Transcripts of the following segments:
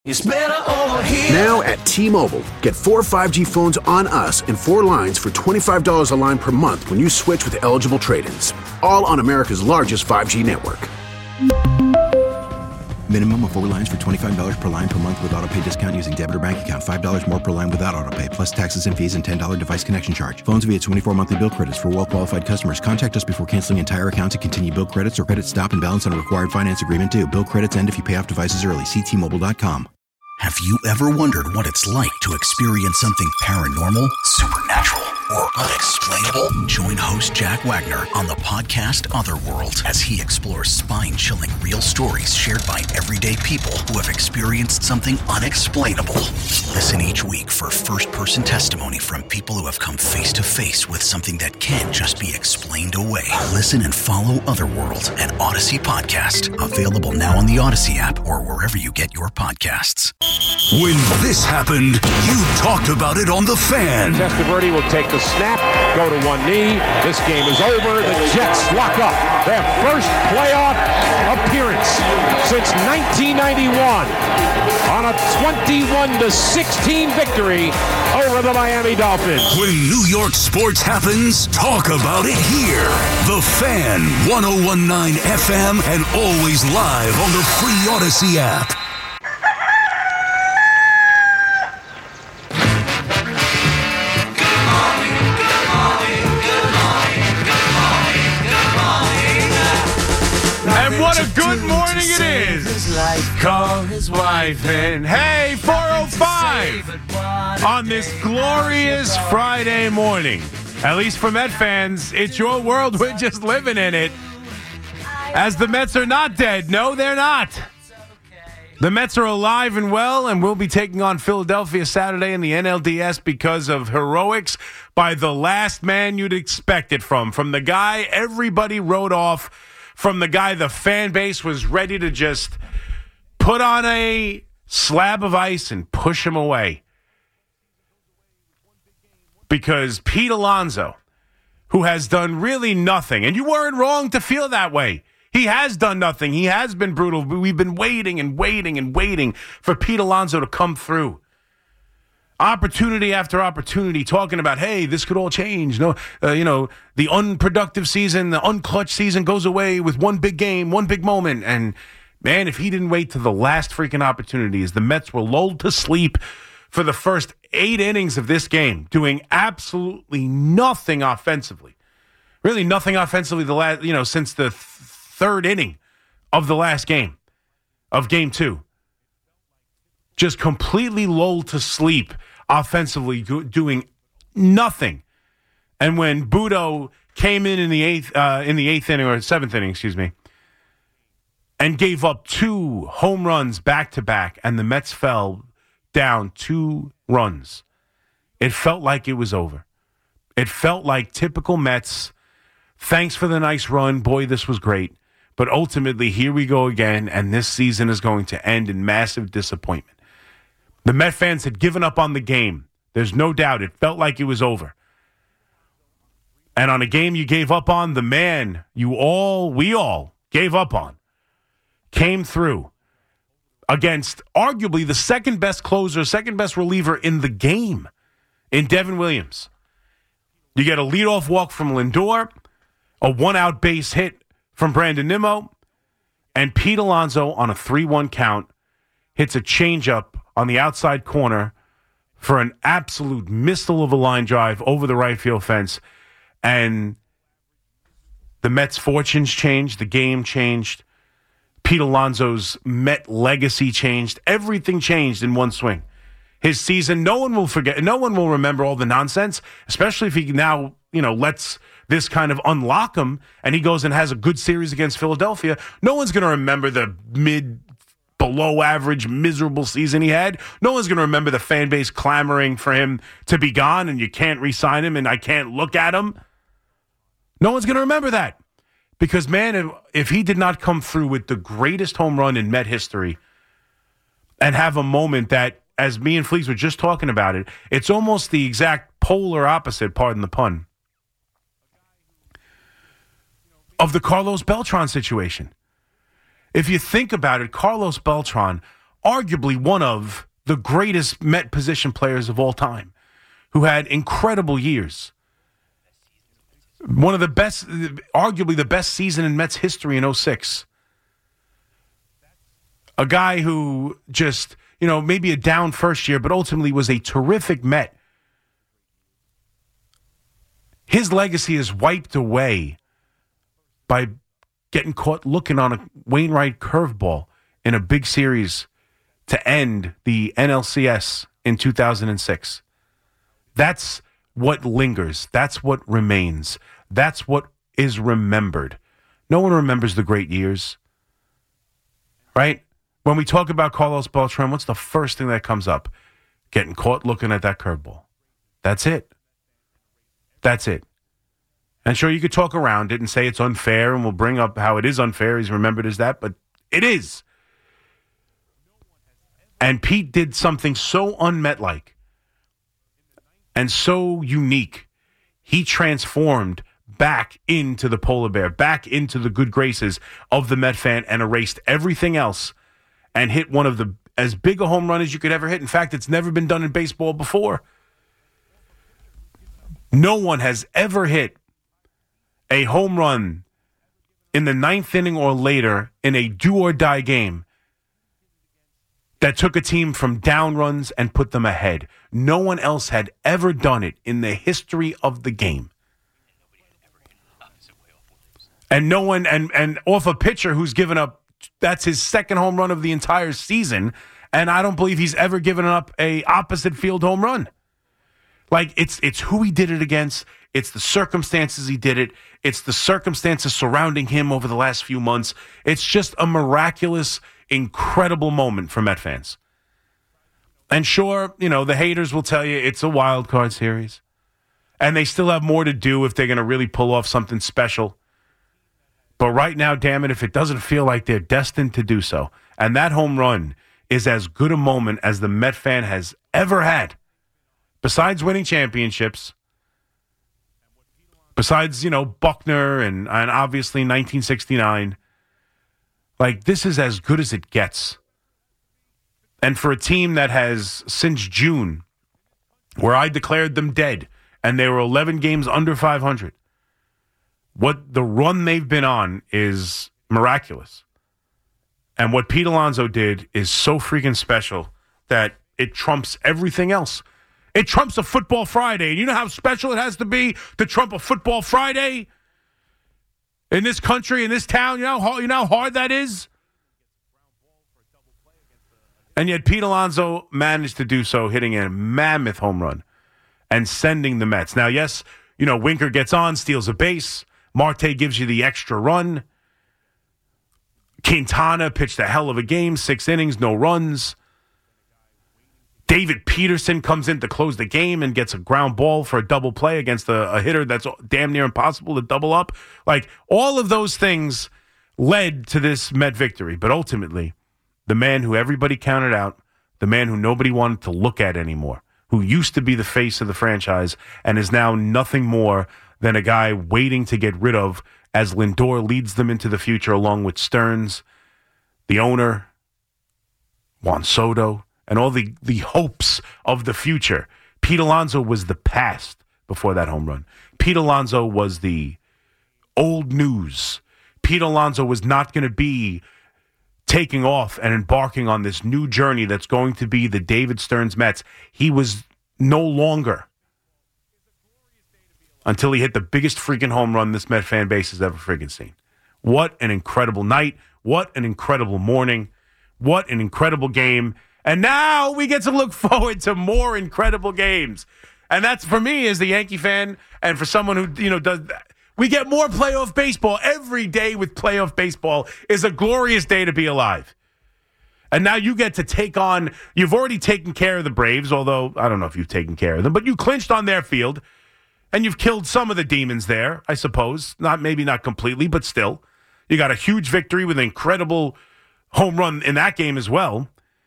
It's better over here. Now at T-Mobile, get 4 5G phones on us and 4 lines for $25 a line per month when you switch with eligible trade-ins. All on America's largest 5G network. Minimum of 4 lines for $25 per line per month with autopay discount using debit or bank account. $5 more per line without autopay, plus taxes and fees and $10 device connection charge. Phones via 24 monthly bill credits for well-qualified customers. Contact us before canceling entire account to continue bill credits or credit stop and balance on a required finance agreement due. Bill credits end if you pay off devices early. See T-Mobile.com. Have you ever wondered what it's like to experience something paranormal, supernatural, or unexplainable? Join host Jack Wagner on the podcast Otherworld as he explores spine-chilling real stories shared by everyday people who have experienced something unexplainable. Listen each week for first-person testimony from people who have come face-to-face with something that can't just be explained away. Listen and follow Otherworld, an Odyssey podcast. Available now on the Odyssey app or wherever you get your podcasts. When this happened, you talked about it on The Fan. Testaverde will take the snap, go to one knee. This game is over. The Jets lock up their first playoff appearance since 1991 on a 21-16 victory over the Miami Dolphins. When New York sports happens, talk about it here. The Fan, 101.9 FM, and always live on the free Odyssey app. What a good morning it is. Call his wife and hey, 4:05 on this glorious Friday morning. At least for Met fans, it's your world. We're just living in it. As the Mets are not dead. No, they're not. The Mets are alive and well and will be taking on Philadelphia Saturday in the NLDS because of heroics by the last man you'd expect it from the guy everybody wrote off, from the guy the fan base was ready to just put on a slab of ice and push him away. Because Pete Alonso, who has done really nothing, and you weren't wrong to feel that way. He has done nothing. He has been brutal. We've been waiting and waiting and waiting for Pete Alonso to come through. Opportunity after opportunity, talking about, hey, this could all change. No, the unproductive season, the unclutched season goes away with one big game, one big moment. And, man, if he didn't wait to the last freaking opportunity, as the Mets were lulled to sleep for the first 8 innings of this game, doing absolutely nothing offensively. Really nothing offensively since the third inning of the last game, of Game 2. Just completely lulled to sleep offensively, doing nothing. And when Budo came in the eighth inning, or 7th inning, and gave up 2 home runs back-to-back, and the Mets fell down 2 runs, it felt like it was over. It felt like typical Mets. Thanks for the nice run. Boy, this was great. But ultimately, here we go again, and this season is going to end in massive disappointment. The Met fans had given up on the game. There's no doubt. It felt like it was over. And on a game you gave up on, the man we all gave up on came through against arguably the second best closer, second best reliever in the game, in Devin Williams. You get a leadoff walk from Lindor, a 1-out base hit from Brandon Nimmo, and Pete Alonso on a 3-1 count hits a changeup on the outside corner for an absolute missile of a line drive over the right field fence. And the Mets' fortunes changed. The game changed. Pete Alonso's Met legacy changed. Everything changed in one swing. His season, no one will forget. No one will remember all the nonsense, especially if he now, lets this kind of unlock him and he goes and has a good series against Philadelphia. No one's going to remember the below average, miserable season he had. No one's going to remember the fan base clamoring for him to be gone and you can't re-sign him and I can't look at him. No one's going to remember that. Because, man, if he did not come through with the greatest home run in Met history and have a moment that, as me and Fleeks were just talking about it, it's almost the exact polar opposite, pardon the pun, of the Carlos Beltran situation. If you think about it, Carlos Beltran arguably one of the greatest Met position players of all time, who had incredible years. One of the best, arguably the best season in Mets history in 2006. A guy who just, maybe a down first year, but ultimately was a terrific Met. His legacy is wiped away by getting caught looking on a Wainwright curveball in a big series to end the NLCS in 2006. That's what lingers. That's what remains. That's what is remembered. No one remembers the great years, right? When we talk about Carlos Beltran, what's the first thing that comes up? Getting caught looking at that curveball. That's it. That's it. And sure, you could talk around it and say it's unfair, and we'll bring up how it is unfair. He's remembered as that, but it is. And Pete did something so unmet-like and so unique. He transformed back into the polar bear, back into the good graces of the Met fan, and erased everything else and hit one of the as big a home run as you could ever hit. In fact, it's never been done in baseball before. No one has ever hit a home run in the ninth inning or later in a do-or-die game that took a team from down runs and put them ahead. No one else had ever done it in the history of the game. And no one, and off a pitcher who's given up, that's his second home run of the entire season, and I don't believe he's ever given up a opposite field home run. Like, it's who he did it against. It's the circumstances he did it. It's the circumstances surrounding him over the last few months. It's just a miraculous, incredible moment for Met fans. And sure, the haters will tell you it's a wild card series. And they still have more to do if they're going to really pull off something special. But right now, damn it, if it doesn't feel like they're destined to do so. And that home run is as good a moment as the Met fan has ever had. Besides winning championships, besides, Buckner and obviously 1969, like, this is as good as it gets. And for a team that has, since June, where I declared them dead, and they were 11 games under 500, what the run they've been on is miraculous. And what Pete Alonso did is so freaking special that it trumps everything else. It trumps a Football Friday. And you know how special it has to be to trump a Football Friday in this country, in this town? You know how hard that is? And yet Pete Alonso managed to do so, hitting a mammoth home run and sending the Mets. Now, yes, Winker gets on, steals a base. Marte gives you the extra run. Quintana pitched a hell of a game, 6 innings, no runs. David Peterson comes in to close the game and gets a ground ball for a double play against a hitter that's damn near impossible to double up. Like, all of those things led to this Met victory. But ultimately, the man who everybody counted out, the man who nobody wanted to look at anymore, who used to be the face of the franchise and is now nothing more than a guy waiting to get rid of as Lindor leads them into the future along with Stearns, the owner, Juan Soto, and all the hopes of the future. Pete Alonso was the past before that home run. Pete Alonso was the old news. Pete Alonso was not going to be taking off and embarking on this new journey that's going to be the David Stearns Mets. He was no longer, until he hit the biggest freaking home run this Met fan base has ever freaking seen. What an incredible night. What an incredible morning. What an incredible game. And now we get to look forward to more incredible games. And that's, for me, as the Yankee fan, and for someone who, does that. We get more playoff baseball. Every day with playoff baseball is a glorious day to be alive. And now you get to take on, you've already taken care of the Braves, although I don't know if you've taken care of them, but you clinched on their field. And you've killed some of the demons there, I suppose. Maybe not completely, but still. You got a huge victory with an incredible home run in that game as well.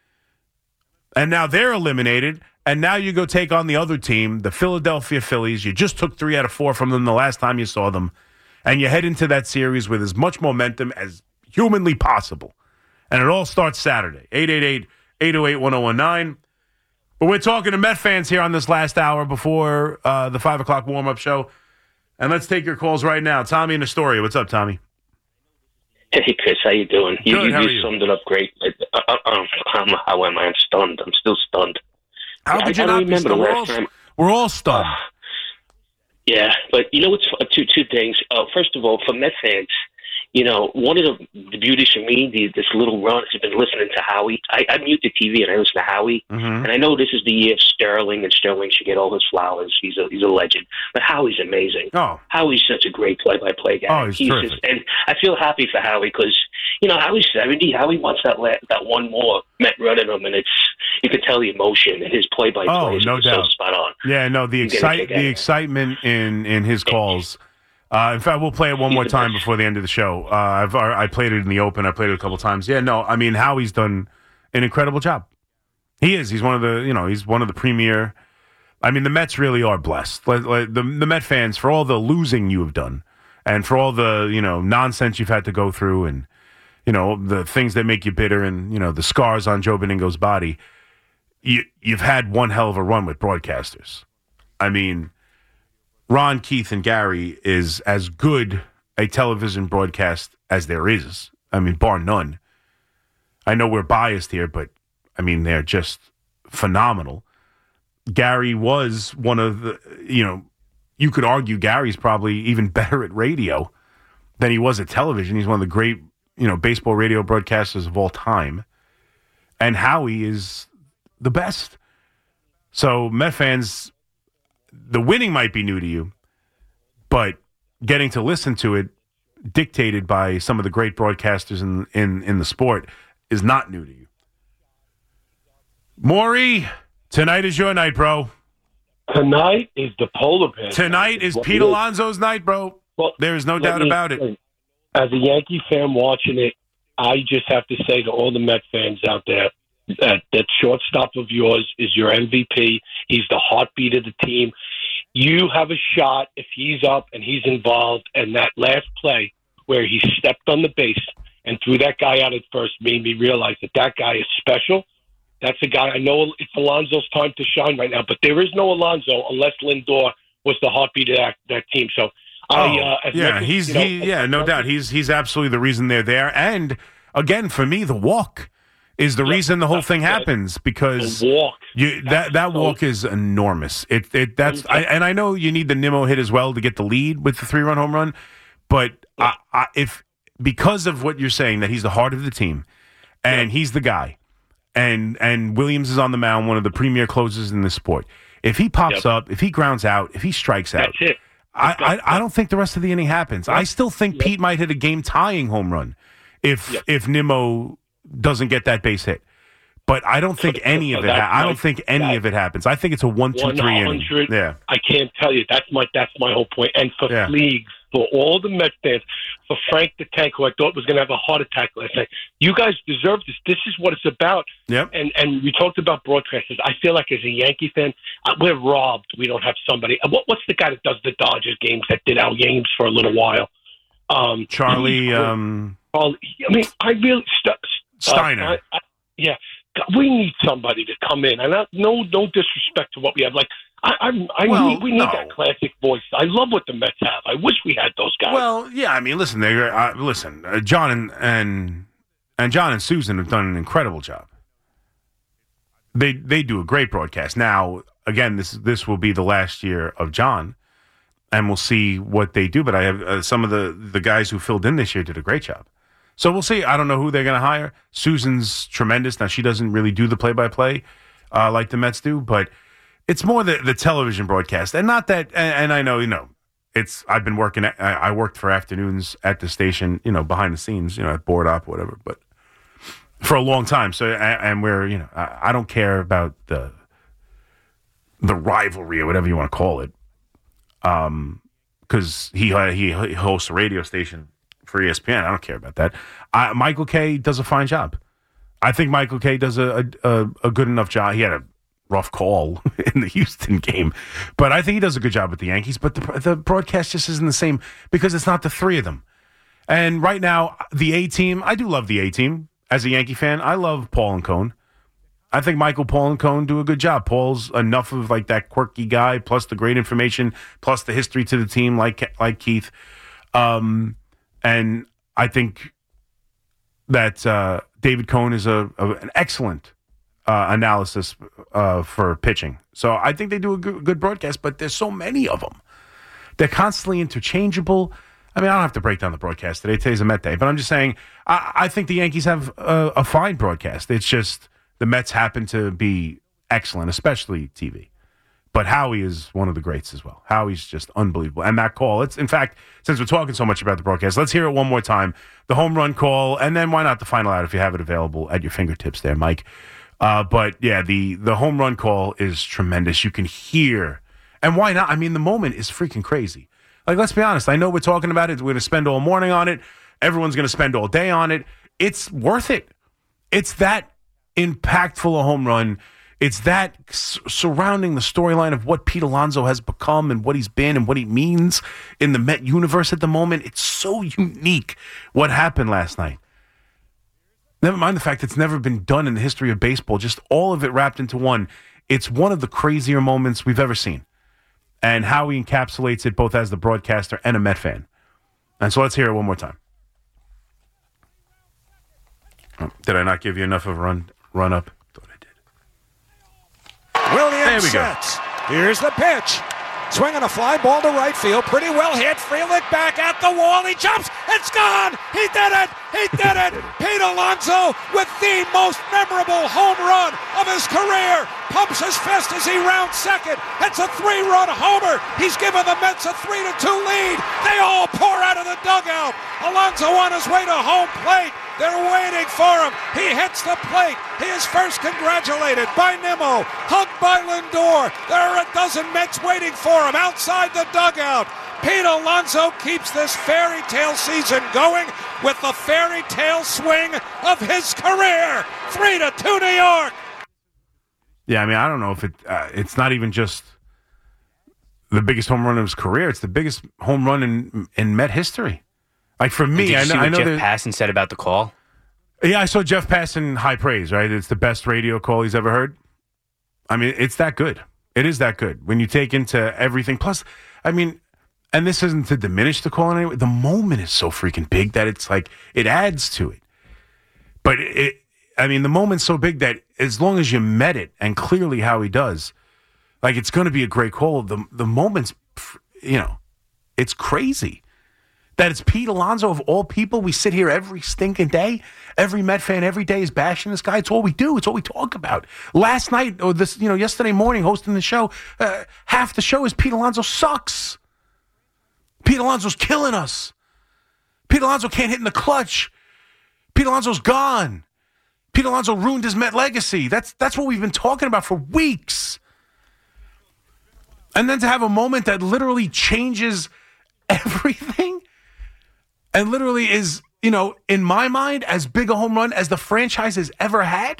And now they're eliminated. And now you go take on the other team, the Philadelphia Phillies. You just took 3 out of 4 from them the last time you saw them. And you head into that series with as much momentum as humanly possible. And it all starts Saturday. 808-1019. But we're talking to Met fans here on this last hour before the 5 o'clock warm-up show. And let's take your calls right now. Tommy in Astoria. What's up, Tommy? Hey, Chris. How you doing? Good, how are you summed it up great. How am I? I'm stunned. I'm still stunned. How could you not be stunned? We're all stunned. Yeah, but you know what's two things. First of all, for Met fans, one of the beauties for me, this little run has been listening to Howie. I mute the TV and I listen to Howie, and I know this is the year of Sterling, and Sterling should get all his flowers. He's a legend, but Howie's amazing. Oh, Howie's such a great play-by-play guy. Oh, he's terrific. And I feel happy for Howie because Howie's 70. Howie wants that one more Met run in him, and you could tell the emotion in his play-by-play. No doubt. So spot on. Yeah, no, the excitement in his calls. In fact, we'll play it one more time before the end of the show. I played it in the open. I played it a couple times. Yeah, no, I mean, Howie's done an incredible job. He is. He's one of the premier. I mean, the Mets really are blessed. The Met fans, for all the losing you have done, and for all the nonsense you've had to go through, and the things that make you bitter, and the scars on Joe Beningo's body. You've had one hell of a run with broadcasters. I mean, Ron, Keith, and Gary is as good a television broadcast as there is. I mean, bar none. I know we're biased here, but, I mean, they're just phenomenal. Gary was one of the, you could argue Gary's probably even better at radio than he was at television. He's one of the great, baseball radio broadcasters of all time. And Howie is the best. So, Met fans, the winning might be new to you, but getting to listen to it dictated by some of the great broadcasters in the sport is not new to you. Maury, tonight is your night, bro. Tonight is the polar bear. Tonight is Pete Alonso's night, bro. Well, there is no doubt about it. As a Yankee fan watching it, I just have to say to all the Met fans out there, that shortstop of yours is your MVP. He's the heartbeat of the team. You have a shot if he's up and he's involved. And that last play where he stepped on the base and threw that guy out at first made me realize that guy is special. That's a guy. I know it's Alonso's time to shine right now, but there is no Alonso unless Lindor was the heartbeat of that team. So, no doubt. He's absolutely the reason they're there. And again, for me, the walk is the reason the whole thing happens, because that walk is enormous. I know you need the Nimmo hit as well to get the lead with the 3-run home run, but if because of what you're saying, that he's the heart of the team and he's the guy, and Williams is on the mound, one of the premier closers in this sport. If he pops up, if he grounds out, if he strikes out, that's it. I don't think the rest of the inning happens. I still think Pete might hit a game-tying home run if Nimmo doesn't get that base hit, but I don't think any of it. I don't think any of it happens. I think it's a 1-2-3 inning. Yeah, I can't tell you. That's my whole point. And for Fleegs, for all the Met fans, for Frank the Tank, who I thought was going to have a heart attack last night, you guys deserve this. This is what it's about. Yep. And we talked about broadcasters. I feel like as a Yankee fan, we're robbed. We don't have somebody. What's the guy that does the Dodgers games that did our games for a little while? Charlie. I mean, I really. Steiner. We need somebody to come in, and no disrespect to what we have. Like we need that classic voice. I love what the Mets have. I wish we had those guys. Well, yeah. I mean, listen. John and John and Susan have done an incredible job. They do a great broadcast. Now, again, this will be the last year of John, and we'll see what they do. But I have some of the guys who filled in this year did a great job. So we'll see. I don't know who they're going to hire. Susan's tremendous. Now, she doesn't really do the play-by-play like the Mets do, but it's more the television broadcast. And not that, and I know, I've been working, I worked for afternoons at the station, behind the scenes, at Board Op, whatever, but for a long time. So, and we're, I don't care about the rivalry or whatever you want to call it. Because he hosts a radio station for ESPN. I don't care about that. Michael Kay does a fine job. I think Michael Kay does a good enough job. He had a rough call in the Houston game, but I think he does a good job with the Yankees. But the broadcast just isn't the same because it's not the three of them. And right now, the A-team, I do love the A-team. As a Yankee fan, I love Paul and Cone. I think Michael, Paul, and Cohn do a good job. Paul's enough of like that quirky guy, plus the great information, plus the history to the team, like Keith. And I think that David Cohn is an excellent analysis for pitching. So I think they do a good broadcast, but there's so many of them. They're constantly interchangeable. I mean, I don't have to break down the broadcast today. Today's a Met day. But I'm just saying, I think the Yankees have a fine broadcast. It's just the Mets happen to be excellent, especially TV. But Howie is one of the greats as well. Howie's just unbelievable. And that call, in fact, since we're talking so much about the broadcast, let's hear it one more time. The home run call, and then why not the final out if you have it available at your fingertips there, Mike. But, yeah, the home run call is tremendous. You can hear. And why not? I mean, the moment is freaking crazy. Like, let's be honest. I know we're talking about it. We're going to spend all morning on it. Everyone's going to spend all day on it. It's worth it. It's that impactful a home run. It's that surrounding the storyline of what Pete Alonso has become and what he's been and what he means in the Met universe at the moment. It's so unique what happened last night. Never mind the fact it's never been done in the history of baseball. Just all of it wrapped into one. It's one of the crazier moments we've ever seen. And how he encapsulates it both as the broadcaster and a Met fan. And so let's hear it one more time. Oh, did I not give you enough of a run up? Thought I did. Williams sets. Here's the pitch. Swinging a fly ball to right field. Pretty well hit. Frelick back at the wall. He jumps. It's gone. He did it. He did it. Pete Alonso with the most memorable home run of his career. Pumps as fast as he rounds second. It's a 3-run homer. He's given the Mets a 3-2 lead. They all pour out of the dugout. Alonso on his way to home plate. They're waiting for him. He hits the plate. He is first congratulated by Nimmo, hugged by Lindor. There are a dozen Mets waiting for him outside the dugout. Pete Alonso keeps this fairy tale season going with the fairy tale swing of his career. 3-2 New York. Yeah, I mean, I don't know if it's not even just the biggest home run of his career. It's the biggest home run in Met history. Like for me, Did you see what know Jeff Passan said about the call? Yeah, I saw Jeff Passan high praise, right? It's the best radio call he's ever heard. I mean, it's that good. It is that good when you take into everything. Plus, I mean, and this isn't to diminish the call in any way. The moment is so freaking big that it's like it adds to it. But the moment's so big that as long as you met it and clearly how he does, like it's going to be a great call. The moment's, it's crazy. That it's Pete Alonso of all people. We sit here every stinking day. Every Met fan every day is bashing this guy. It's all we do. It's all we talk about. Last night or yesterday morning hosting the show, half the show is Pete Alonso sucks. Pete Alonso's killing us. Pete Alonso can't hit in the clutch. Pete Alonso's gone. Pete Alonso ruined his Met legacy. That's what we've been talking about for weeks. And then to have a moment that literally changes everything. And literally is, in my mind, as big a home run as the franchise has ever had.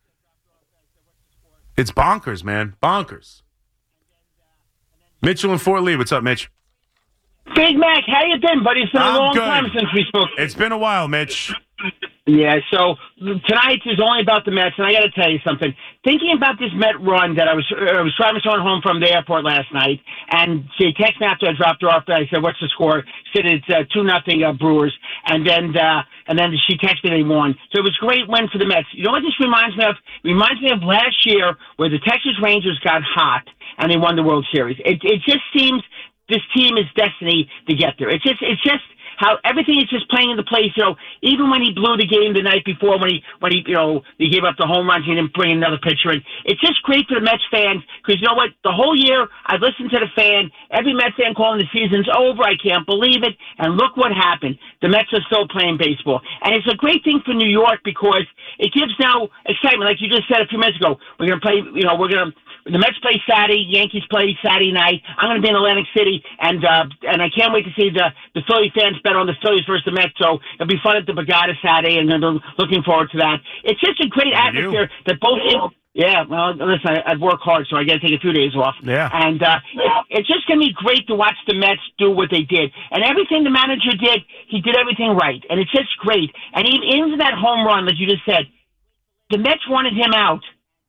It's bonkers, man. Bonkers. Mitchell and Fort Lee. What's up, Mitch? Big Mac, how you been, buddy? It's been a long time since we spoke. It's been a while, Mitch. Yeah, so tonight is only about the Mets, and I got to tell you something. Thinking about this Met run that I was driving someone home from the airport last night, and she texted me after I dropped her off. I said, "What's the score?" Said it's 2-0 Brewers, and then she texted me they won. So it was a great win for the Mets. You know what this reminds me of? It reminds me of last year where the Texas Rangers got hot and they won the World Series. It just seems this team is destined to get there. It's just how everything is just playing into place. Even when he blew the game the night before, when he gave up the home runs, he didn't bring another pitcher in. It's just great for the Mets fans because you know what? The whole year I've listened to the fan, every Mets fan calling the season's over. I can't believe it. And look what happened. The Mets are still playing baseball, and it's a great thing for New York because it gives now excitement. Like you just said a few minutes ago, we're going to play. The Mets play Saturday, Yankees play Saturday night. I'm going to be in Atlantic City, and I can't wait to see the Philly fans bet on the Phillies versus the Mets. So it'll be fun at the Borgata Saturday, and I'm looking forward to that. It's just a great atmosphere that both. Yeah, well, listen, I'd work hard, so I got to take a few days off. Yeah, and it's just going to be great to watch the Mets do what they did, and everything the manager did, he did everything right, and it's just great. And even into that home run, like you just said, the Mets wanted him out.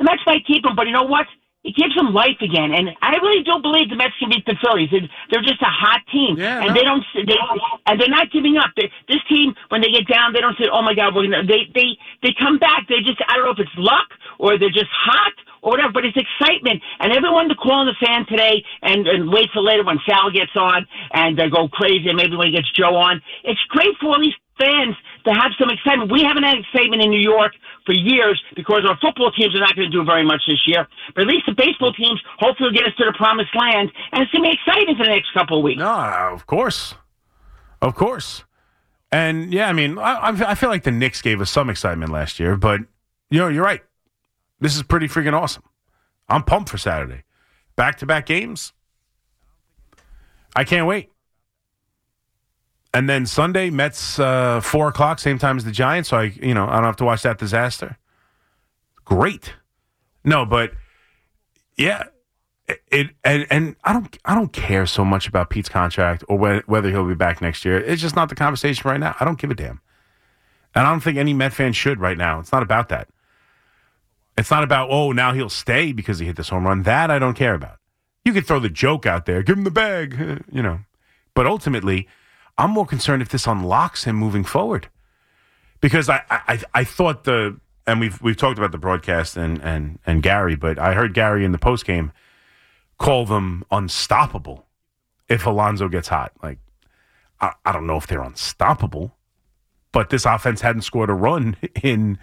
the Mets might keep him, but you know what? It gives them life again, and I really do believe the Mets can beat the Phillies. They're just a hot team, and they're not giving up. This team, when they get down, they don't say, "Oh my God, we're gonna." They come back. They just, I don't know if it's luck or they're just hot or whatever, but it's excitement. And everyone to call in the fan today and wait for later when Sal gets on and go crazy, and maybe when he gets Joe on. It's great for all these fans to have some excitement. We haven't had excitement in New York for years because our football teams are not going to do very much this year. But at least the baseball teams hopefully will get us to the promised land, and it's going to be exciting for the next couple of weeks. No, of course. Of course. And, yeah, I mean, I feel like the Knicks gave us some excitement last year, but, you're right. This is pretty freaking awesome. I'm pumped for Saturday. Back-to-back games. I can't wait. And then Sunday, Mets 4 o'clock, same time as the Giants. So I don't have to watch that disaster. Great. No, but yeah, and I don't care so much about Pete's contract or whether he'll be back next year. It's just not the conversation right now. I don't give a damn, and I don't think any Met fan should right now. It's not about that. It's not about now he'll stay because he hit this home run. That I don't care about. You could throw the joke out there, give him the bag, but ultimately, I'm more concerned if this unlocks him moving forward, because I thought and we've talked about the broadcast and Gary, but I heard Gary in the postgame call them unstoppable if Alonso gets hot. Like, I don't know if they're unstoppable, but this offense hadn't scored a run in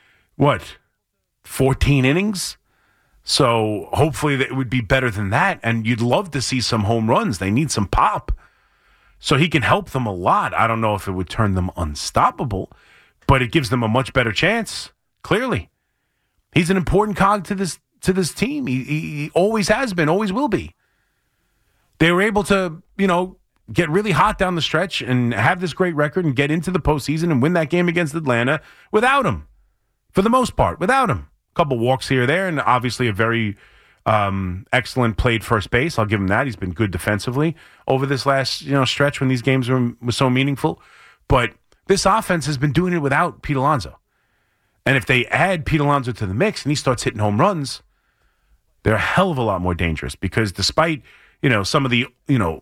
14 innings. So hopefully it would be better than that, and you'd love to see some home runs. They need some pop. So he can help them a lot. I don't know if it would turn them unstoppable, but it gives them a much better chance, clearly. He's an important cog to this team. He always has been, always will be. They were able to, get really hot down the stretch and have this great record and get into the postseason and win that game against Atlanta without him, for the most part, without him. A couple walks here or there, and obviously a very excellent played first base. I'll give him that. He's been good defensively over this last stretch when these games were so meaningful. But this offense has been doing it without Pete Alonso. And if they add Pete Alonso to the mix and he starts hitting home runs, they're a hell of a lot more dangerous, because despite some of the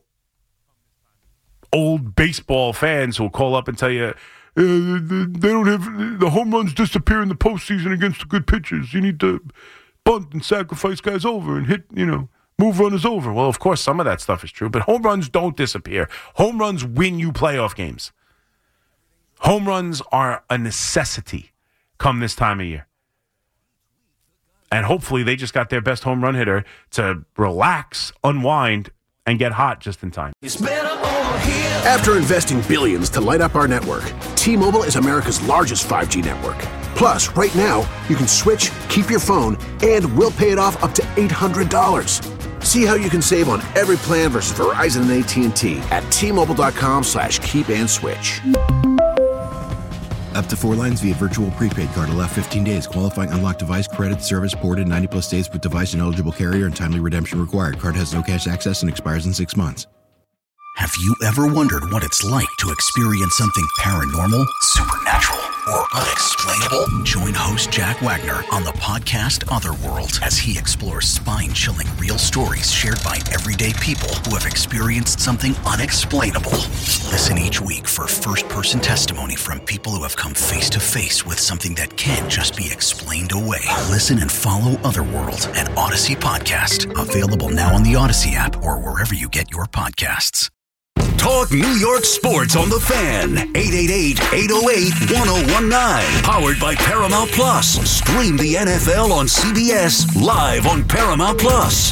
old baseball fans who will call up and tell you they don't have the home runs disappear in the postseason against the good pitchers. You need to bunt and sacrifice guys over and hit, move runners over. Well, of course, some of that stuff is true, but home runs don't disappear. Home runs win you playoff games. Home runs are a necessity come this time of year. And hopefully they just got their best home run hitter to relax, unwind, and get hot just in time. After investing billions to light up our network, T-Mobile is America's largest 5G network. Plus, right now, you can switch, keep your phone, and we'll pay it off up to $800. See how you can save on every plan versus Verizon and AT&T at T-Mobile.com/keep-and-switch. Up to 4 lines via virtual prepaid card. Allow 15 days. Qualifying unlocked device credit service ported 90+ days with device and eligible carrier and timely redemption required. Card has no cash access and expires in 6 months. Have you ever wondered what it's like to experience something paranormal, supernatural, or unexplainable? Join host Jack Wagner on the podcast Otherworld as he explores spine-chilling real stories shared by everyday people who have experienced something unexplainable. Listen each week for first-person testimony from people who have come face-to-face with something that can't just be explained away. Listen and follow Otherworld, an Odyssey podcast. Available now on the Odyssey app or wherever you get your podcasts. Talk New York sports on the Fan. 888-808-1019. Powered by Paramount Plus. Stream the NFL on CBS live on Paramount Plus.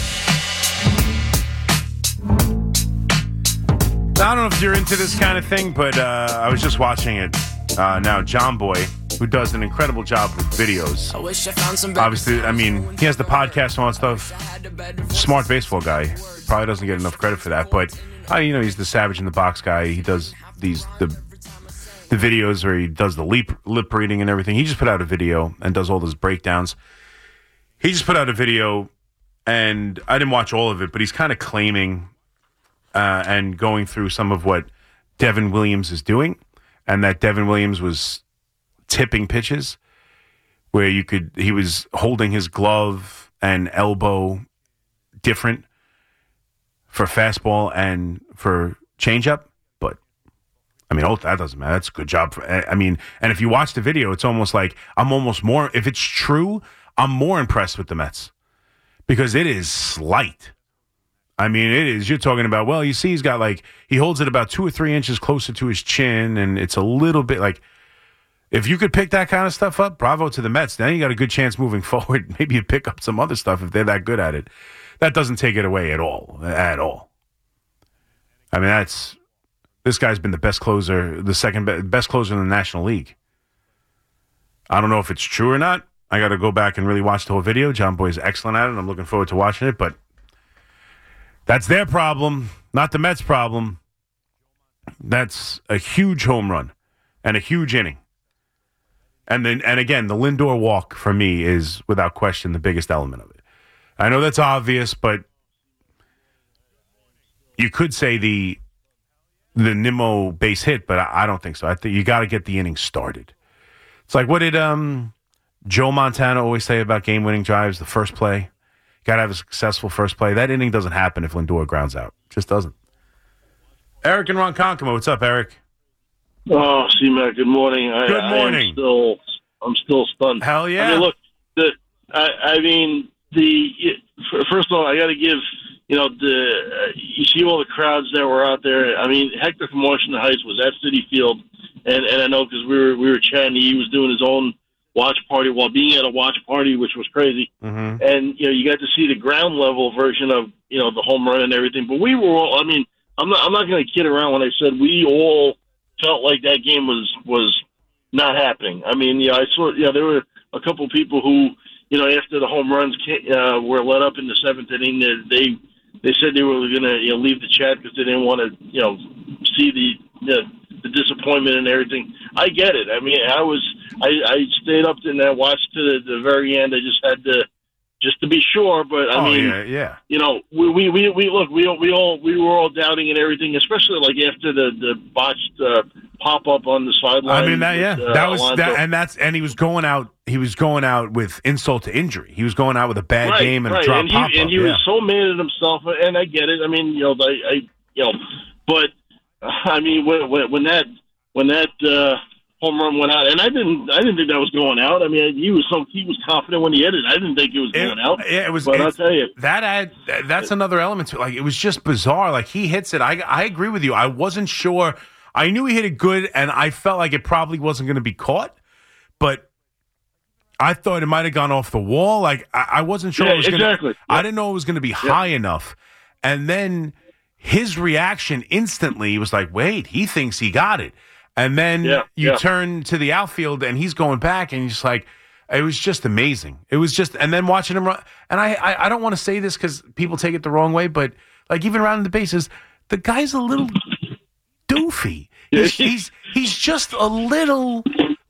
I don't know if you're into this kind of thing, but I was just watching it now. John Boy, who does an incredible job with videos. Obviously, I mean, he has the podcast and all that stuff. Smart baseball guy. Probably doesn't get enough credit for that, but he's the Savage in the Box guy. He does the videos where he does the lip reading and everything. He just put out a video and does all those breakdowns. He just put out a video, and I didn't watch all of it, but he's kind of claiming and going through some of what Devin Williams is doing, and that Devin Williams was tipping pitches, where he was holding his glove and elbow different for fastball and for changeup. But I mean, that doesn't matter. That's a good job. And if you watch the video, it's almost like if it's true, I'm more impressed with the Mets because it is slight. I mean, it is. You're talking about, well, you see he's got he holds it about 2 or 3 inches closer to his chin, and it's a little bit if you could pick that kind of stuff up, bravo to the Mets. Then you got a good chance moving forward. Maybe you pick up some other stuff if they're that good at it. That doesn't take it away at all. At all. I mean, this guy's been the best closer, the second best closer in the National League. I don't know if it's true or not. I got to go back and really watch the whole video. John Boy is excellent at it. I'm looking forward to watching it, but that's their problem, not the Mets' problem. That's a huge home run and a huge inning. And again, the Lindor walk for me is without question the biggest element of it. I know that's obvious, but you could say the Nimmo base hit, but I don't think so. I think you got to get the inning started. It's like, what did Joe Montana always say about game-winning drives? The first play, got to have a successful first play. That inning doesn't happen if Lindor grounds out. It just doesn't. Eric and Ronkonkoma, what's up, Eric? Oh, C-Mac, good morning. Good morning. I'm still stunned. Hell yeah. I mean, look, first of all, I got to give, you see all the crowds that were out there. I mean, Hector from Washington Heights was at Citi Field, and I know because we were chatting, he was doing his own watch party while being at a watch party, which was crazy. Mm-hmm. And, you got to see the ground level version of, the home run and everything. But we were all, I mean, I'm not going to kid around when I said we all felt like that game was not happening. I mean, I saw, there were a couple people who, after the home runs were let up in the seventh inning, they said they were going to leave the chat because they didn't want to see the disappointment and everything. I get it. I mean, I stayed up and I watched to the very end. I just had to be sure, but I mean, yeah. We were all doubting and everything, especially after the botched pop up on the sideline. I mean, that was that, and he was going out. He was going out with insult to injury. He was going out with a bad game and a drop pop up. And he was so mad at himself, and I get it. I mean, but I mean, when that home run went out, and I didn't think that was going out. I mean, he was confident when he hit it. I didn't think it was going out. Yeah, it was. But I'll tell you, that's another element to it. It was just bizarre. He hits it. I agree with you. I wasn't sure. I knew he hit it good, and I felt like it probably wasn't going to be caught, but I thought it might have gone off the wall. I wasn't sure. Yeah, exactly. I didn't know it was going to be high enough, and then his reaction instantly was like, "Wait, he thinks he got it." And then you turn to the outfield, and he's going back, and he's just like, it was just amazing. It was just, and then watching him run, and I don't want to say this because people take it the wrong way, but even around the bases, the guy's a little doofy. He's just a little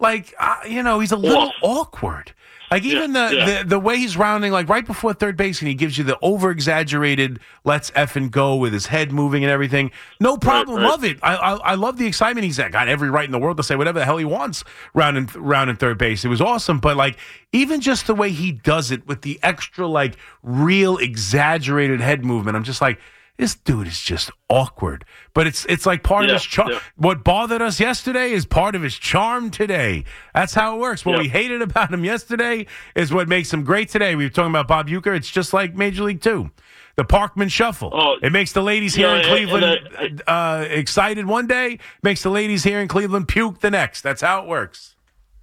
he's a little awkward. Even the way he's rounding, right before third base, and he gives you the over-exaggerated "let's effing go" with his head moving and everything. No problem. Right. Love it. I love the excitement. He's got every right in the world to say whatever the hell he wants rounding third base. It was awesome. But even just the way he does it with the extra real exaggerated head movement, I'm just like, this dude is just awkward. But it's part of his charm. Yeah. What bothered us yesterday is part of his charm today. That's how it works. What we hated about him yesterday is what makes him great today. We were talking about Bob Uecker. It's just like Major League 2. The Parkman Shuffle. Oh, it makes the ladies here in Cleveland excited one day, makes the ladies here in Cleveland puke the next. That's how it works.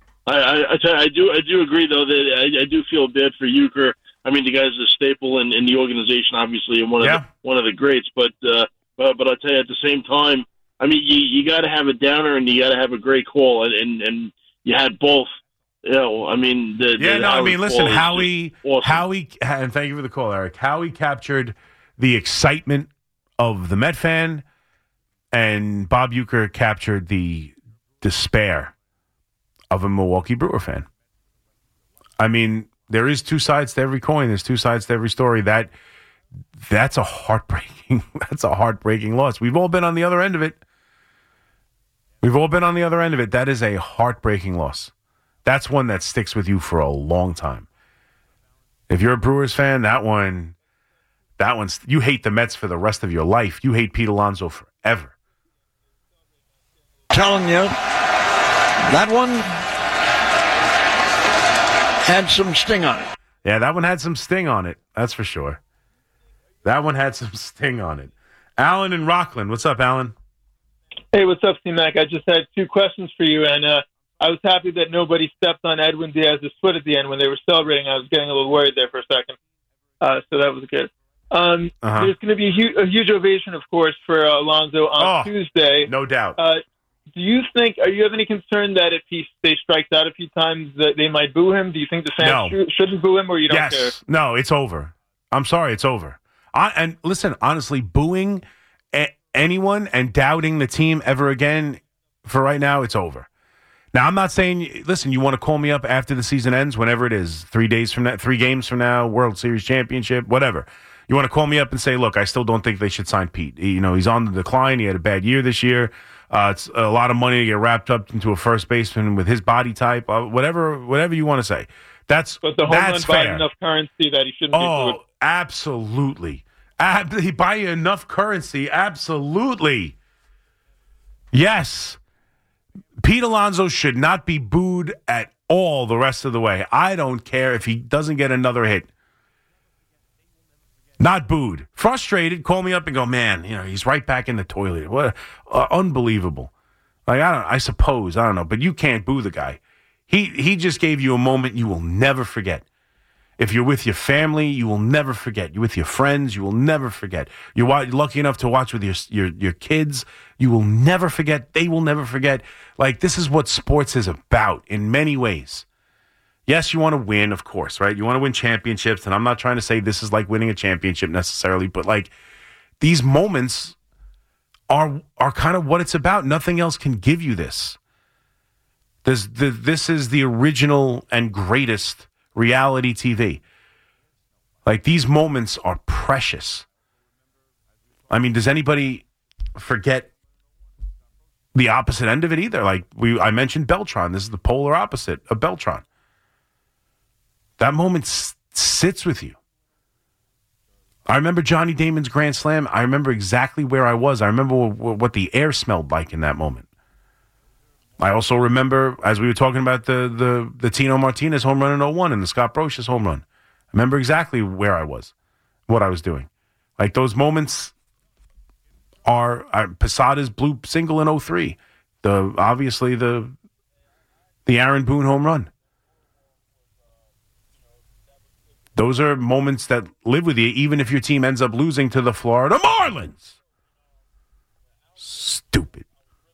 I do agree, though, that I do feel bad for Uecker. I mean, the guy's a staple in the organization, obviously, and one of the greats. But I'll tell you, at the same time, I mean, you got to have a downer and you got to have a great call, and you had both. I mean, listen, Howie, and thank you for the call, Eric. Howie captured the excitement of the Met fan, and Bob Uecker captured the despair of a Milwaukee Brewer fan. I mean, there is two sides to every coin. There's two sides to every story. That's a heartbreaking loss. We've all been on the other end of it. That is a heartbreaking loss. That's one that sticks with you for a long time. If you're a Brewers fan, that one's you hate the Mets for the rest of your life. You hate Pete Alonso forever. Telling you, that one had some sting on it. Yeah, that one had some sting on it. That's for sure. That one had some sting on it. Alan in Rockland. What's up, Alan? Hey, what's up, C-Mac? I just had two questions for you, and I was happy that nobody stepped on Edwin Diaz's foot at the end when they were celebrating. I was getting a little worried there for a second. So that was good. There's going to be a huge ovation, of course, for Alonso on Tuesday. No doubt. Do you have any concern that if he strikes out a few times that they might boo him? Do you think the fans shouldn't boo him, or you don't care? No, it's over. I'm sorry, it's over. And listen, honestly, booing anyone and doubting the team ever again, for right now, it's over. Now, I'm not saying, listen, you want to call me up after the season ends, whenever it is, 3 days from now, 3 games from now, World Series championship, whatever. You want to call me up and say, look, I still don't think they should sign Pete. He's on the decline. He had a bad year this year. It's a lot of money to get wrapped up into a first baseman with his body type. Whatever you want to say. But the home run buys enough currency that he shouldn't be booed. Oh, absolutely. He buy you enough currency. Absolutely. Yes. Pete Alonso should not be booed at all the rest of the way. I don't care if he doesn't get another hit. Not booed. Frustrated, call me up and go, man, he's right back in the toilet. What unbelievable. I suppose, I don't know, but you can't boo the guy. He just gave you a moment you will never forget. If you're with your family, you will never forget. You're with your friends, you will never forget. You're lucky enough to watch with your kids, you will never forget. They will never forget. This is what sports is about in many ways. Yes, you want to win, of course, right? You want to win championships, and I'm not trying to say this is like winning a championship necessarily, but these moments are kind of what it's about. Nothing else can give you this. This is the original and greatest reality TV. These moments are precious. I mean, does anybody forget the opposite end of it either? I mentioned Beltran. This is the polar opposite of Beltran. That moment sits with you. I remember Johnny Damon's Grand Slam. I remember exactly where I was. I remember what the air smelled like in that moment. I also remember, as we were talking about the Tino Martinez home run in 01 and the Scott Brosius home run. I remember exactly where I was, what I was doing. Those moments are Posada's blue single in 03. Obviously the Aaron Boone home run. Those are moments that live with you, even if your team ends up losing to the Florida Marlins. Stupid.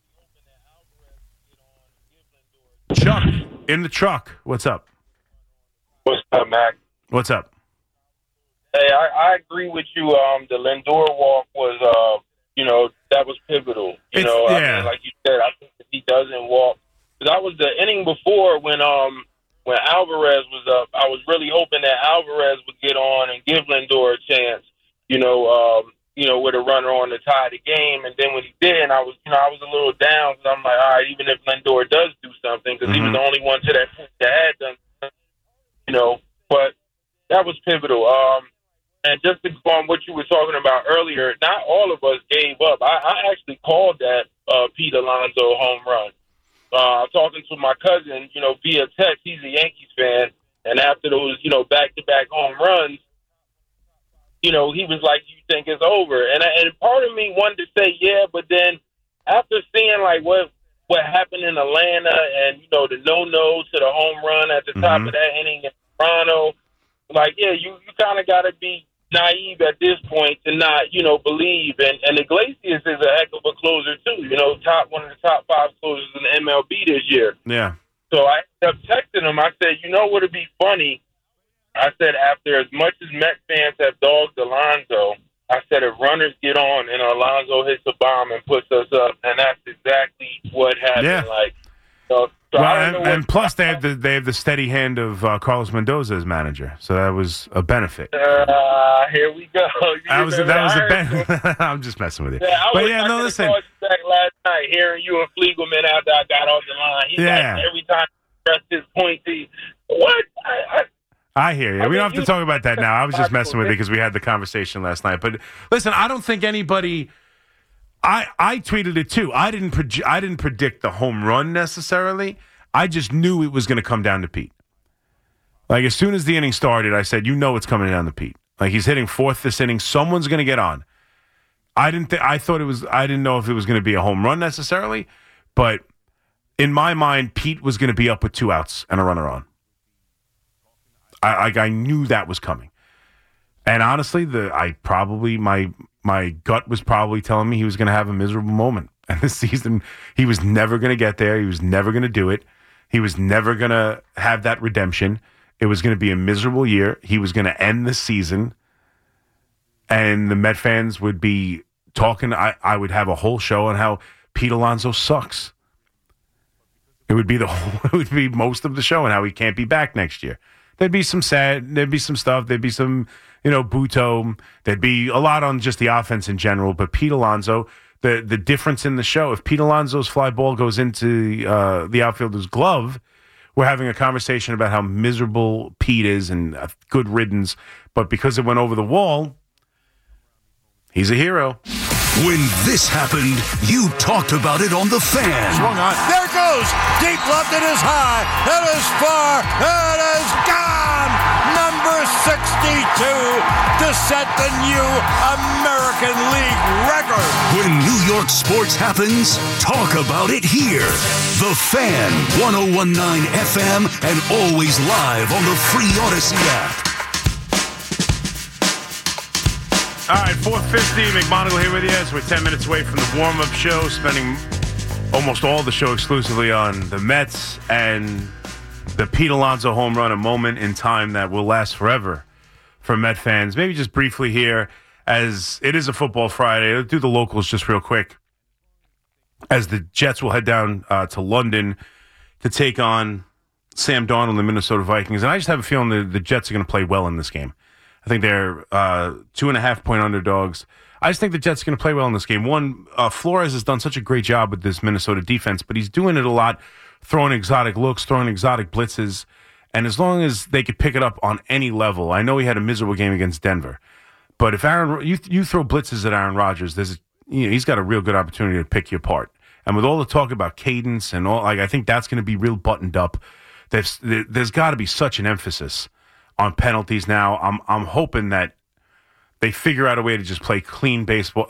Chuck, in the truck. What's up? What's up, Mac? What's up? Hey, I agree with you. The Lindor walk was, that was pivotal. I mean, like you said, I think if he doesn't walk, because that was the inning before when Alvarez was up. I was really hoping that Alvarez would get on and give Lindor a chance. With a runner on to tie the game, and then when he did, I was a little down because I'm like, all right, even if Lindor does do something, because he was the only one to that point that had done, but that was pivotal. And just to go on what you were talking about earlier, not all of us gave up. I actually called that Pete Alonso home run. Talking to my cousin, via text, he's a Yankees fan, and after those, back-to-back home runs, he was like, you think it's over? And part of me wanted to say, yeah, but then after seeing, what happened in Atlanta and, the no-no to the home run at the top of that inning in Toronto, you kind of got to be naive at this point to not, believe. And Iglesias is a heck of a closer, too, one of the top 5 closers in the MLB this year. Yeah. So I ended up texting him. I said, what would be funny? I said, after as much as Met fans have dogged Alonso, I said, if runners get on and Alonso hits a bomb and puts us up, and that's exactly what happened. Yeah. And plus they have the steady hand of Carlos Mendoza as manager, so that was a benefit. Here we go. That was a benefit. I'm just messing with you. Yeah, I listen. Called you back last night, hearing you and Fliegelman after I got off the line. He's like, every time expressed his point to you. What? I hear you. We don't have to talk about that now. I was just messing with you because we had the conversation last night. But listen, I don't think anybody. I tweeted it too. I didn't predict the home run necessarily. I just knew it was going to come down to Pete. Like as soon as the inning started, I said, it's coming down to Pete. Like he's hitting fourth this inning. Someone's going to get on. I didn't know if it was going to be a home run necessarily, but in my mind, Pete was going to be up with 2 outs and a runner on. I knew that was coming. And honestly, my gut was probably telling me he was going to have a miserable moment. And this season, he was never going to get there. He was never going to do it. He was never going to have that redemption. It was going to be a miserable year. He was going to end the season. And the Met fans would be talking. I would have a whole show on how Pete Alonso sucks. It would be most of the show and how he can't be back next year. There'd be some stuff. There'd be some, Buto. There'd be a lot on just the offense in general. But Pete Alonso, the difference in the show, if Pete Alonso's fly ball goes into the outfielder's glove, we're having a conversation about how miserable Pete is and a good riddance. But because it went over the wall, he's a hero. When this happened, you talked about it on The Fan. Swung on. There it goes. Deep left. It is high. It is far. It is gone. Number 62 to set the new American League record. When New York sports happens, talk about it here. The Fan, 101.9 FM, and always live on the free Odyssey app. All right, 4:50, McMonagle here with you as we're 10 minutes away from the warm-up show, spending almost all the show exclusively on the Mets and the Pete Alonso home run, a moment in time that will last forever for Met fans. Maybe just briefly here, as it is a football Friday, let's do the locals just real quick, as the Jets will head down to London to take on Sam Darnold and the Minnesota Vikings. And I just have a feeling the Jets are going to play well in this game. I think they're 2.5-point underdogs. I just think the Jets are going to play well in this game. One, Flores has done such a great job with this Minnesota defense, but he's doing it a lot, throwing exotic looks, throwing exotic blitzes. And as long as they could pick it up on any level, I know he had a miserable game against Denver, but if you throw blitzes at Aaron Rodgers, he's got a real good opportunity to pick you apart. And with all the talk about cadence and all, I think that's going to be real buttoned up. There's got to be such an emphasis on penalties now. I'm hoping that they figure out a way to just play clean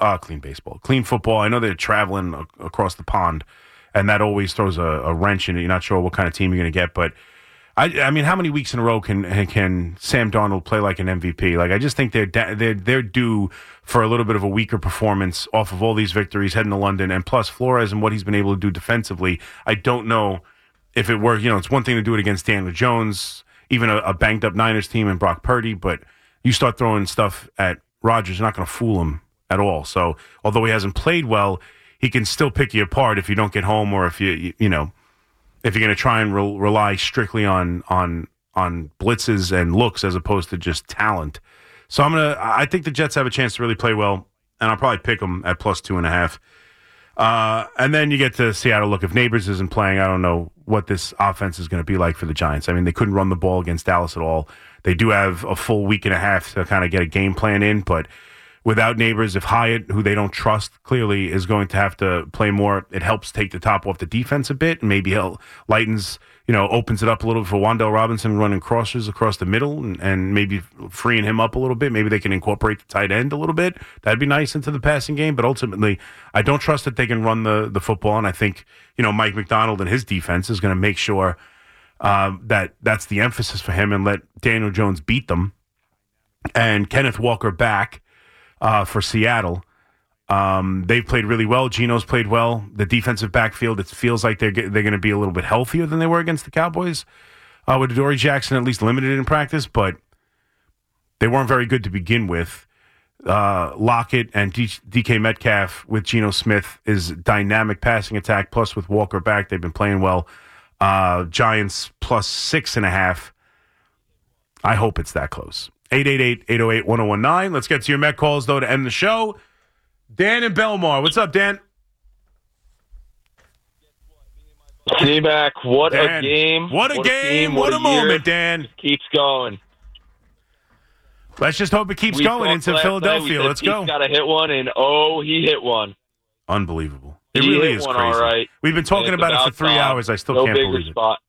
football. I know they're traveling across the pond, and that always throws a wrench in it. You're not sure what kind of team you're going to get, but I mean, how many weeks in a row can Sam Darnold play like an MVP? Like, I just think they're due for a little bit of a weaker performance off of all these victories heading to London, and plus Flores and what he's been able to do defensively. I don't know if it works. It's one thing to do it against Daniel Jones, even a banged-up Niners team and Brock Purdy, but you start throwing stuff at Rodgers, you're not going to fool him at all. So, although he hasn't played well, he can still pick you apart if you don't get home, or if if you're going to try and rely strictly on blitzes and looks as opposed to just talent. So I think the Jets have a chance to really play well, and I'll probably pick them at plus 2.5. And then you get to Seattle. Look, if Neighbors isn't playing, I don't know what this offense is going to be like for the Giants. I mean, they couldn't run the ball against Dallas at all. They do have a full week and a half to kind of get a game plan in, but without Neighbors, if Hyatt, who they don't trust, clearly is going to have to play more, it helps take the top off the defense a bit. Maybe lightens, opens it up a little for Wan'Dale Robinson running crossers across the middle and maybe freeing him up a little bit. Maybe they can incorporate the tight end a little bit. That'd be nice into the passing game. But ultimately, I don't trust that they can run the football. And I think, Mike McDonald and his defense is going to make sure that's the emphasis for him and let Daniel Jones beat them. And Kenneth Walker back for Seattle. They've played really well. Geno's played well. The defensive backfield, it feels like they're going to be a little bit healthier than they were against the Cowboys. With Adoree Jackson at least limited in practice, but they weren't very good to begin with. Lockett and DK Metcalf with Geno Smith is dynamic passing attack, plus with Walker back, they've been playing well. Giants plus 6.5. I hope it's that close. 888-808-1019. Let's get to your Met calls, though, to end the show. Dan in Belmar. What's up, Dan? C-Mac, what Dan, a game. What a game. What a moment, Dan. Just keeps going. Let's just hope it keeps going into Philadelphia. Let's go. He's got to hit one, and he hit one. Unbelievable. It really is crazy. All right. We've been talking about it for 3 hours. I still can't believe it.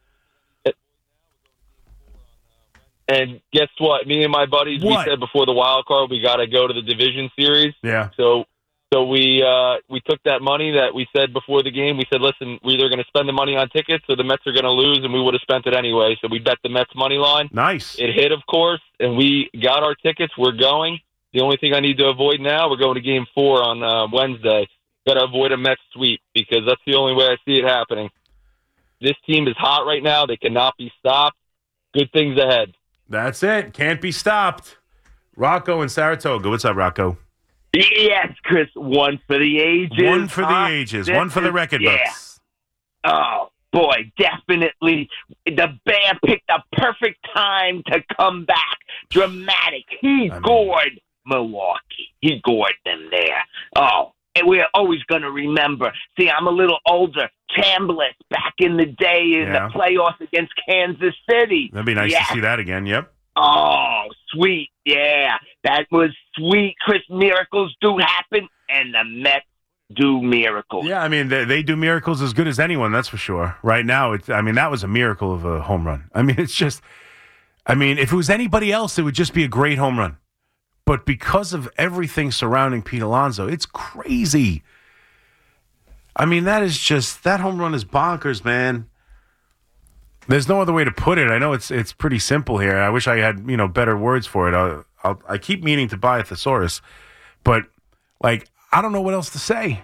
And guess what? Me and my buddies, we said before the wild card, we got to go to the division series. Yeah. So we took that money that we said before the game. We said, listen, we're either going to spend the money on tickets or the Mets are going to lose, and we would have spent it anyway. So we bet the Mets money line. Nice. It hit, of course, and we got our tickets. We're going. The only thing I need to avoid now, we're going to Game 4 on Wednesday. Got to avoid a Mets sweep because that's the only way I see it happening. This team is hot right now. They cannot be stopped. Good things ahead. That's it. Can't be stopped. Rocco in Saratoga. What's up, Rocco? Yes, Chris. One for the ages. One for the ages. One for the record books. Oh, boy. Definitely. The Bear picked the perfect time to come back. Dramatic. He gored Milwaukee. He gored them there. Oh, and we're always going to remember. See, I'm a little older. Chambliss back in the day in the playoffs against Kansas City. That'd be nice to see that again. Yep. Oh, sweet. Yeah, that was sweet. Chris, miracles do happen, and the Mets do miracles. Yeah, I mean, they do miracles as good as anyone, that's for sure. Right now, that was a miracle of a home run. I mean, it's just, if it was anybody else, it would just be a great home run. But because of everything surrounding Pete Alonso, it's crazy. I mean, that home run is bonkers, man. There's no other way to put it. I know it's pretty simple here. I wish I had, better words for it. I keep meaning to buy a thesaurus, but I don't know what else to say.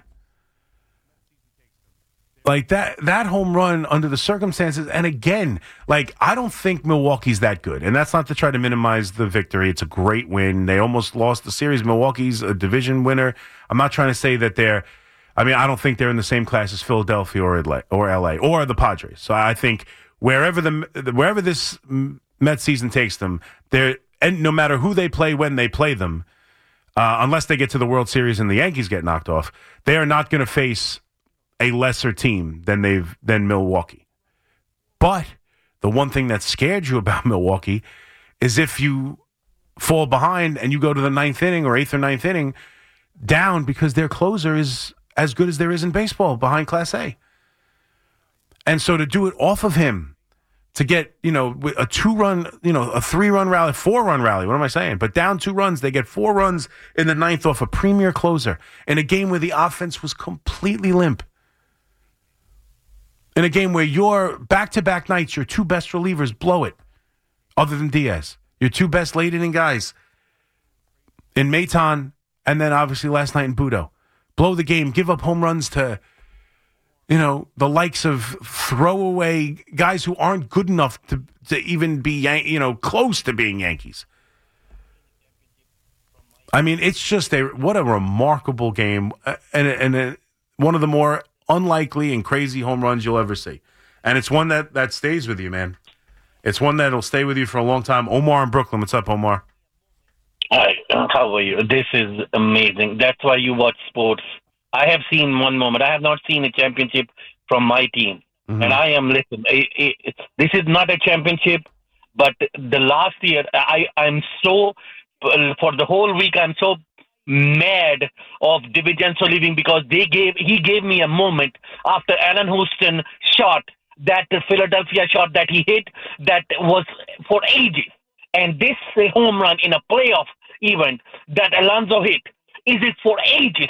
That home run under the circumstances, and again, I don't think Milwaukee's that good, and that's not to try to minimize the victory. It's a great win. They almost lost the series. Milwaukee's a division winner. I'm not trying to say that I don't think they're in the same class as Philadelphia or LA or the Padres. So I think wherever this Mets season takes them, and no matter who they play when they play them, unless they get to the World Series and the Yankees get knocked off, they are not going to face a lesser team than Milwaukee. But the one thing that scared you about Milwaukee is if you fall behind and you go to the 9th inning or 8th or 9th inning down because their closer is as good as there is in baseball behind Class A. And so to do it off of him, to get, a 2-run, a 3-run rally, 4-run rally, what am I saying? But down 2 runs, they get 4 runs in the 9th off a premier closer in a game where the offense was completely limp. In a game where your back-to-back nights, your 2 best relievers blow it, other than Diaz. Your 2 best late-inning guys in Maton and then obviously last night in Budo. Blow the game, give up home runs to, the likes of throwaway guys who aren't good enough to even be, close to being Yankees. I mean, it's just what a remarkable game and one of the more unlikely and crazy home runs you'll ever see. And it's one that stays with you, man. It's one that'll stay with you for a long time. Omar in Brooklyn. What's up, Omar? Hi, how are you? This is amazing. That's why you watch sports. I have seen one moment. I have not seen a championship from my team. Mm-hmm. And this is not a championship, but the last year, I'm so, for the whole week, I'm so mad of DiVincenzo leaving because he gave me a moment after Alan Houston shot, that Philadelphia shot that he hit, that was for ages. And this home run in a playoff event that Alonso hit, is it for ages?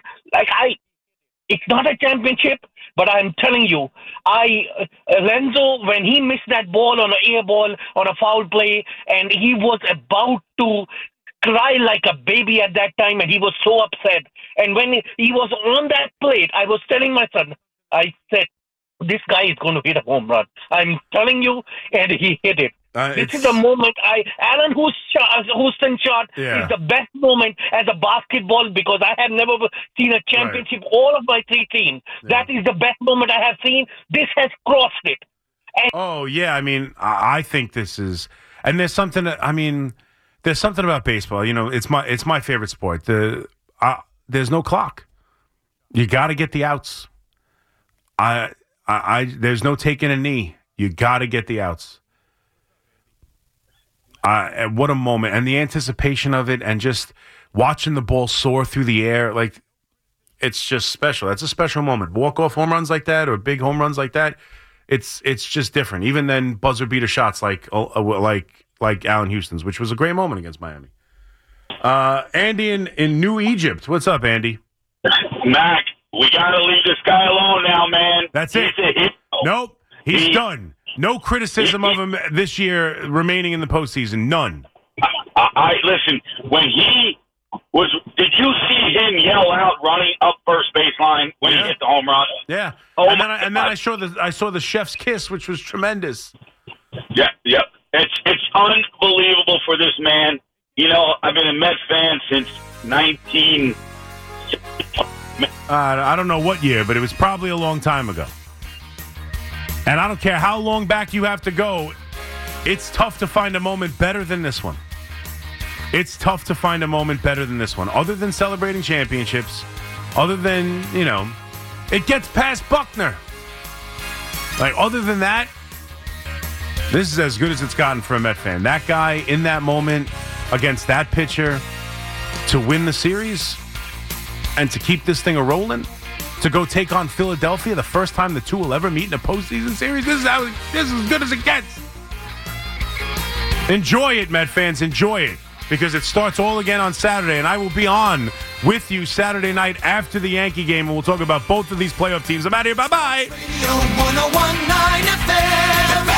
It's not a championship, but I'm telling you, Alonso, when he missed that ball on an air ball on a foul play, and he was about to cry like a baby at that time, and he was so upset. And when he was on that plate, I was telling my son, I said, this guy is going to hit a home run. I'm telling you, and he hit it. This is the moment Alan Houston shot is the best moment as a basketball because I have never seen a championship, all of my 3 teams. Yeah. That is the best moment I have seen. This has crossed it. I think this is, and there's something about baseball. It's my favorite sport. There's no clock. You got to get the outs. There's no taking a knee. You got to get the outs. What a moment. And the anticipation of it and just watching the ball soar through the air, like, it's just special. That's a special moment. Walk-off home runs like that or big home runs like that, it's just different. Even then buzzer beater shots like Allen Houston's, which was a great moment against Miami. Andy in New Egypt. What's up, Andy? Mac, we got to leave this guy alone now, man. That's it. Nope. He's done. No criticism of him this year remaining in the postseason. None. I listen, when he was, did you see him yell out running up first baseline when he hit the home run? Yeah. And then I saw the chef's kiss, which was tremendous. Yeah. It's unbelievable for this man. You know, I've been a Mets fan since 19. I don't know what year, but it was probably a long time ago. And I don't care how long back you have to go, it's tough to find a moment better than this one. It's tough to find a moment better than this one. Other than celebrating championships, other than, it gets past Buckner. Like, other than that, this is as good as it's gotten for a Met fan. That guy in that moment against that pitcher to win the series and to keep this thing a-rolling, to go take on Philadelphia the first time the two will ever meet in a postseason series. This is as good as it gets. Enjoy it, Met fans. Enjoy it. Because it starts all again on Saturday, and I will be on with you Saturday night after the Yankee game, and we'll talk about both of these playoff teams. I'm out of here. Bye-bye. Radio 101.9 FM,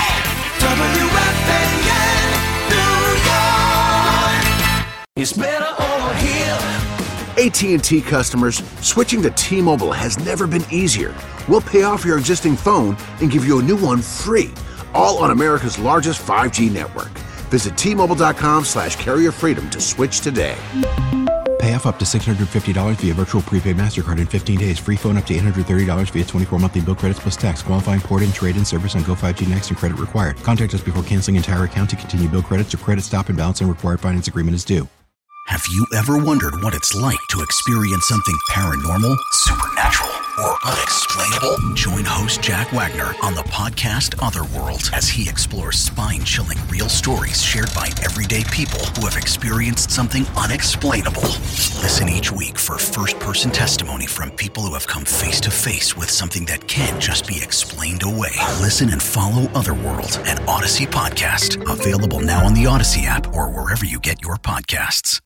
WFAN, New York. It's better over here. AT&T customers, switching to T-Mobile has never been easier. We'll pay off your existing phone and give you a new one free, all on America's largest 5G network. Visit T-Mobile.com/carrierfreedom to switch today. Pay off up to $650 via virtual prepaid MasterCard in 15 days. Free phone up to $830 via 24 monthly bill credits plus tax. Qualifying port-in, trade-in service on Go 5G Next and credit required. Contact us before canceling entire account to continue bill credits or credit stop and balance and required finance agreement is due. Have you ever wondered what it's like to experience something paranormal, supernatural, or unexplainable? Join host Jack Wagner on the podcast Otherworld as he explores spine-chilling real stories shared by everyday people who have experienced something unexplainable. Listen each week for first-person testimony from people who have come face-to-face with something that can't just be explained away. Listen and follow Otherworld, an Odyssey podcast. Available now on the Odyssey app or wherever you get your podcasts.